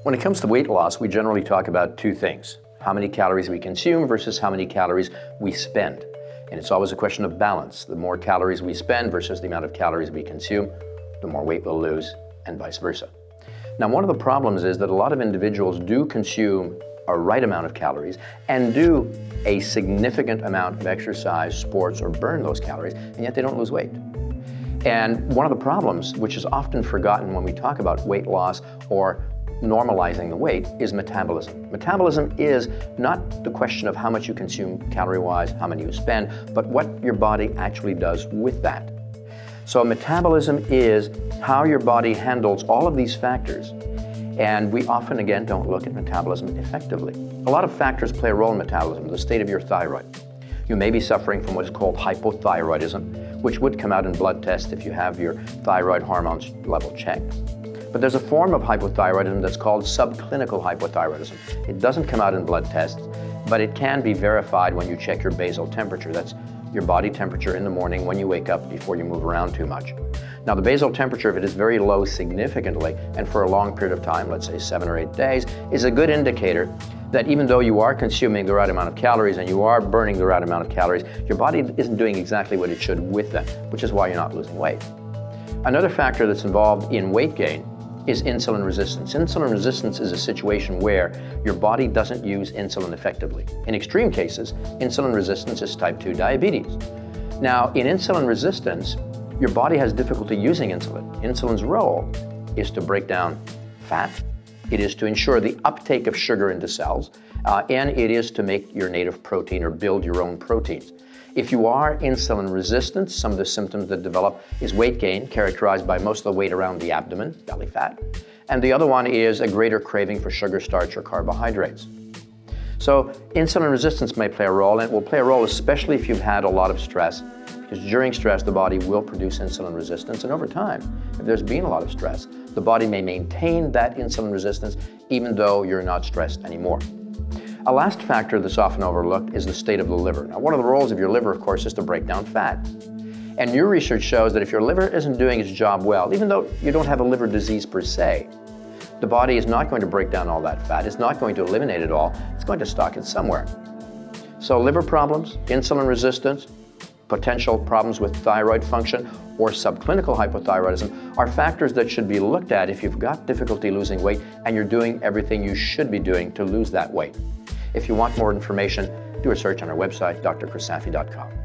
When it comes to weight loss, we generally talk about two things: how many calories we consume versus how many calories we spend. And it's always a question of balance. The more calories we spend versus the amount of calories we consume, the more weight we'll lose, and vice versa. Now, one of the problems is that a lot of individuals do consume a right amount of calories and do a significant amount of exercise, sports, or burn those calories, and yet they don't lose weight. And one of the problems, which is often forgotten when we talk about weight loss or normalizing the weight, is metabolism. Metabolism is not the question of how much you consume calorie-wise, how many you spend, but what your body actually does with that. So metabolism is how your body handles all of these factors, and we often, again, don't look at metabolism effectively. A lot of factors play a role in metabolism: the state of your thyroid. You may be suffering from what is called hypothyroidism, which would come out in blood tests if you have your thyroid hormones level checked. But there's a form of hypothyroidism that's called subclinical hypothyroidism. It doesn't come out in blood tests, but it can be verified when you check your basal temperature. That's your body temperature in the morning when you wake up before you move around too much. Now, the basal temperature, if it is very low significantly and for a long period of time, let's say 7 or 8 days, is a good indicator that even though you are consuming the right amount of calories and you are burning the right amount of calories, your body isn't doing exactly what it should with them, which is why you're not losing weight. Another factor that's involved in weight gain is insulin resistance. Insulin resistance is a situation where your body doesn't use insulin effectively. In extreme cases, insulin resistance is type 2 diabetes. Now, in insulin resistance, your body has difficulty using insulin. Insulin's role is to break down fat, it is to ensure the uptake of sugar into cells, and it is to make your native protein or build your own proteins. If you are insulin resistant, some of the symptoms that develop is weight gain, characterized by most of the weight around the abdomen, belly fat, and the other one is a greater craving for sugar, starch, or carbohydrates. So insulin resistance may play a role, and it will play a role especially if you've had a lot of stress, because during stress the body will produce insulin resistance, and over time, if there's been a lot of stress, the body may maintain that insulin resistance even though you're not stressed anymore. A last factor that's often overlooked is the state of the liver. Now, one of the roles of your liver, of course, is to break down fat. And new research shows that if your liver isn't doing its job well, even though you don't have a liver disease per se, the body is not going to break down all that fat. It's not going to eliminate it all. It's going to stock it somewhere. So liver problems, insulin resistance, potential problems with thyroid function, or subclinical hypothyroidism are factors that should be looked at if you've got difficulty losing weight and you're doing everything you should be doing to lose that weight. If you want more information, do a search on our website, drchrisafi.com.